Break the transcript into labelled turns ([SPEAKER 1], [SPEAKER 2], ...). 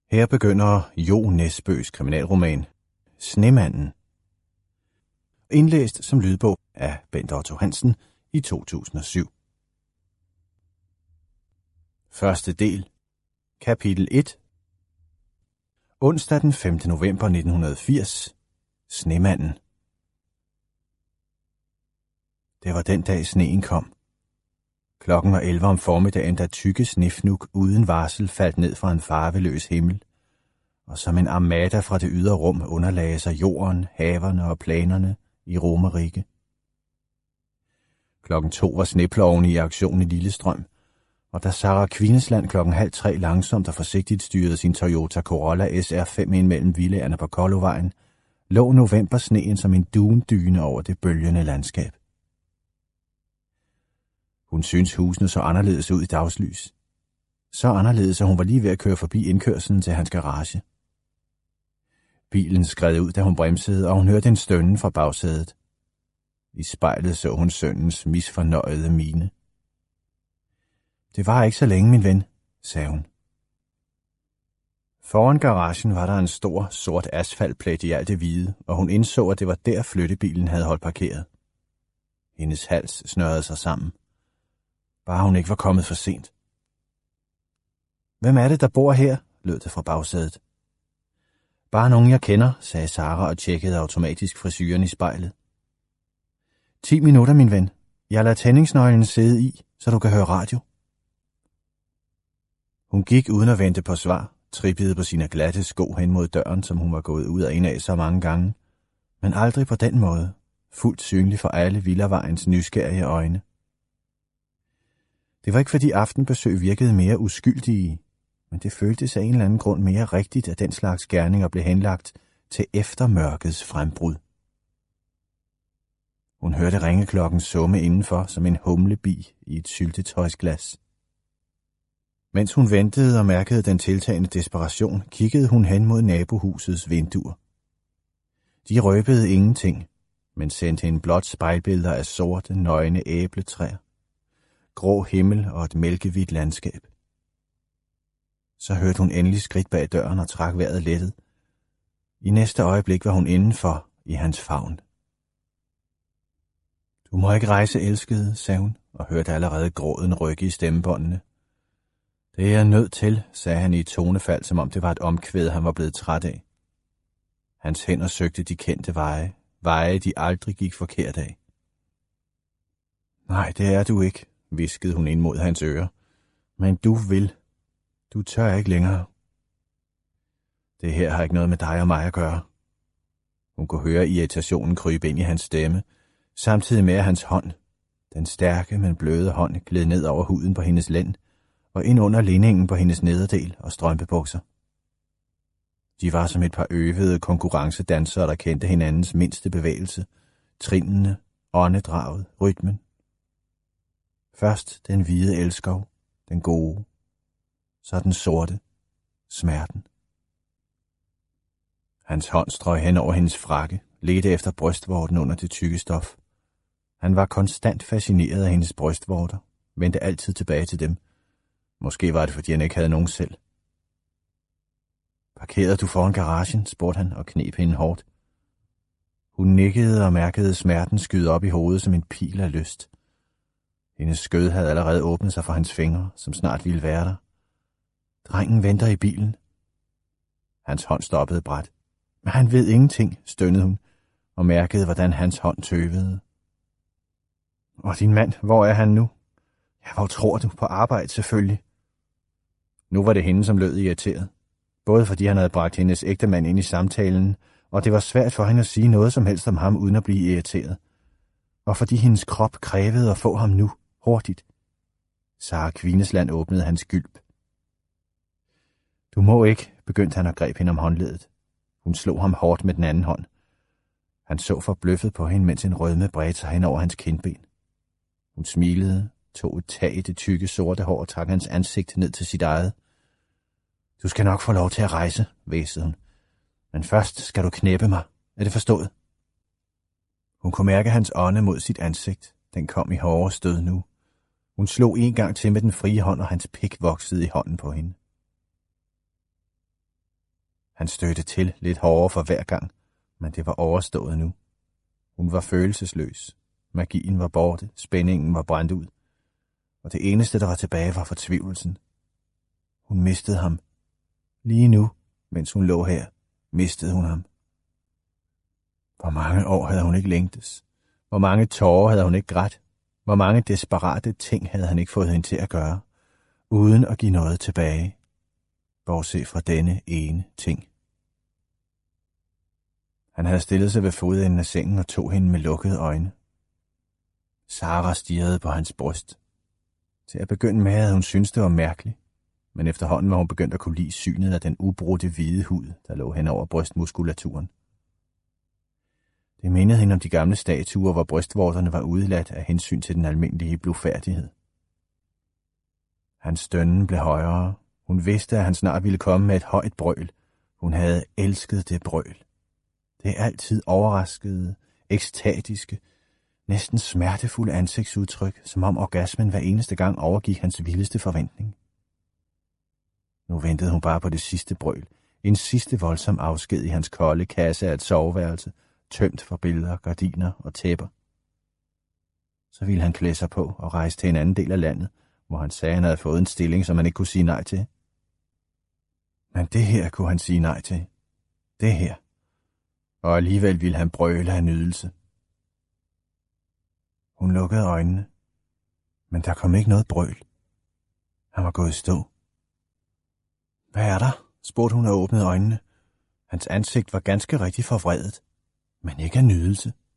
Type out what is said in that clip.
[SPEAKER 1] Her begynder Jo Nesbøs kriminalroman Snemanden, indlæst som lydbog af Bent Otto Hansen i 2007. Første del, kapitel 1. Onsdag den 5. november 1980. Snemanden. Det var den dag sneen kom. Klokken var 11 om formiddagen, da tykke snefnug uden varsel faldt ned fra en farveløs himmel, og som en armada fra det ydre rum underlagde sig jorden, haverne og planerne i Romerike. Klokken 2 var sneploven i aktion i Lillestrøm, og da Sarah Kvinnesland klokken 2:30 langsomt og forsigtigt styrede sin Toyota Corolla SR5 ind mellem villaerne på Kollovejen, lå novembersneen som en dundyne over det bølgende landskab. Hun syntes husene så anderledes ud i dagslys. Så anderledes, at hun var lige ved at køre forbi indkørslen til hans garage. Bilen skred ud, da hun bremsede, og hun hørte en stønnen fra bagsædet. I spejlet så hun sønnens misfornøjede mine. Det var ikke så længe, min ven, sagde hun. Foran garagen var der en stor, sort asfaltplet i alt det hvide, og hun indså, at det var der flyttebilen havde holdt parkeret. Hendes hals snørrede sig sammen. Bare hun ikke var kommet for sent. Hvem er det, der bor her? Lød det fra bagsædet. Bare nogen, jeg kender, sagde Sarah og tjekkede automatisk frisyren i spejlet. 10 minutter, min ven. Jeg lader tændingsnøglen sidde i, så du kan høre radio. Hun gik uden at vente på svar, trippede på sine glatte sko hen mod døren, som hun var gået ud af en af så mange gange, men aldrig på den måde, fuldt synlig for alle villavejens nysgerrige øjne. Det var ikke, fordi aftenbesøg virkede mere uskyldige, men det føltes af en eller anden grund mere rigtigt, at den slags gerninger blev henlagt til efter mørkets frembrud. Hun hørte ringeklokken summe indenfor som en humlebi i et syltetøjsglas. Mens hun ventede og mærkede den tiltagende desperation, kiggede hun hen mod nabohusets vinduer. De røbede ingenting, men sendte en blot spejlbilleder af sorte, nøgne æbletræer, grå himmel og et mælkehvidt landskab. Så hørte hun endelig skridt bag døren og trak vejret lettet. I næste øjeblik var hun indenfor i hans favn. Du må ikke rejse, elskede, sagde hun, og hørte allerede gråden rykke i stemmebåndene. Det er jeg nødt til, sagde han i et tonefald, som om det var et omkvæd, han var blevet træt af. Hans hænder søgte de kendte veje, de aldrig gik forkert af. Nej, det er du ikke, hviskede hun ind mod hans øre. Men du vil. Du tør ikke længere. Det her har ikke noget med dig og mig at gøre. Hun kunne høre irritationen krybe ind i hans stemme, samtidig med at hans hånd, den stærke, men bløde hånd, gled ned over huden på hendes lænd og ind under lindingen på hendes nederdel og strømpebukser. De var som et par øvede konkurrencedansere, der kendte hinandens mindste bevægelse, trinene, åndedraget, rytmen. Først den hvide elskov, den gode, så den sorte, smerten. Hans hånd strøg hen over hendes frakke, ledte efter brystvorten under det tykke stof. Han var konstant fascineret af hendes brystvorter, vendte altid tilbage til dem. Måske var det, fordi han ikke havde nogen selv. Parkerede du foran garagen, spurgte han og kneb hende hårdt. Hun nikkede og mærkede smerten skyde op i hovedet som en pil af lyst. Hendes skød havde allerede åbnet sig for hans fingre, som snart ville være der. Drengen venter i bilen. Hans hånd stoppede brat. Men han ved ingenting, stønnede hun, og mærkede, hvordan hans hånd tøvede. Og din mand, hvor er han nu? Ja, hvor tror du? På arbejde selvfølgelig. Nu var det hende, som lød irriteret. Både fordi han havde bragt hendes ægtemand ind i samtalen, og det var svært for hende at sige noget som helst om ham, uden at blive irriteret. Og fordi hendes krop krævede at få ham nu, hurtigt. Sarah Kvinnesland åbnede hans gylp. Du må ikke, begyndte han og greb hende om håndledet. Hun slog ham hårdt med den anden hånd. Han så forbløffet på hende, mens en rødme bredte sig hen over hans kindben. Hun smilede, tog et tag i det tykke sorte hår og trak hans ansigt ned til sit eget. Du skal nok få lov til at rejse, hvæsede hun. Men først skal du knæppe mig. Er det forstået? Hun kunne mærke hans ånde mod sit ansigt. Den kom i hårde stød nu. Hun slog en gang til med den frie hånd, og hans pik voksede i hånden på hende. Han stødte til lidt hårdere for hver gang, men det var overstået nu. Hun var følelsesløs. Magien var borte, spændingen var brændt ud, og det eneste, der var tilbage, var fortvivlelsen. Hun mistede ham. Lige nu, mens hun lå her, mistede hun ham. Hvor mange år havde hun ikke længtes? Hvor mange tårer havde hun ikke grædt? Hvor mange desperate ting havde han ikke fået hende til at gøre, uden at give noget tilbage, bortset fra denne ene ting. Han havde stillet sig ved fodenden af sengen og tog hende med lukkede øjne. Sara stirrede på hans bryst. Til at begynde med havde hun syntes, det var mærkeligt, men efterhånden var hun begyndt at kunne lide synet af den ubrudte hvide hud, der lå hen over brystmuskulaturen. Det mindede hende om de gamle statuer, hvor brystvorterne var udeladt af hensyn til den almindelige blufærdighed. Hans stønnen blev højere. Hun vidste, at han snart ville komme med et højt brøl. Hun havde elsket det brøl. Det altid overraskede, ekstatiske, næsten smertefulde ansigtsudtryk, som om orgasmen hver eneste gang overgik hans vildeste forventning. Nu ventede hun bare på det sidste brøl, en sidste voldsom afsked i hans kolde kasse af et soveværelse, tømt for billeder, gardiner og tæpper. Så ville han klæde sig på og rejse til en anden del af landet, hvor han sagde, at han havde fået en stilling, som han ikke kunne sige nej til. Men det her kunne han sige nej til. Det her. Og alligevel ville han brøle af nydelse. Hun lukkede øjnene, men der kom ikke noget brøl. Han var gået i stå. Hvad er der? Spurgte hun og åbnede øjnene. Hans ansigt var ganske rigtig forvredet, men ikke af nydelse.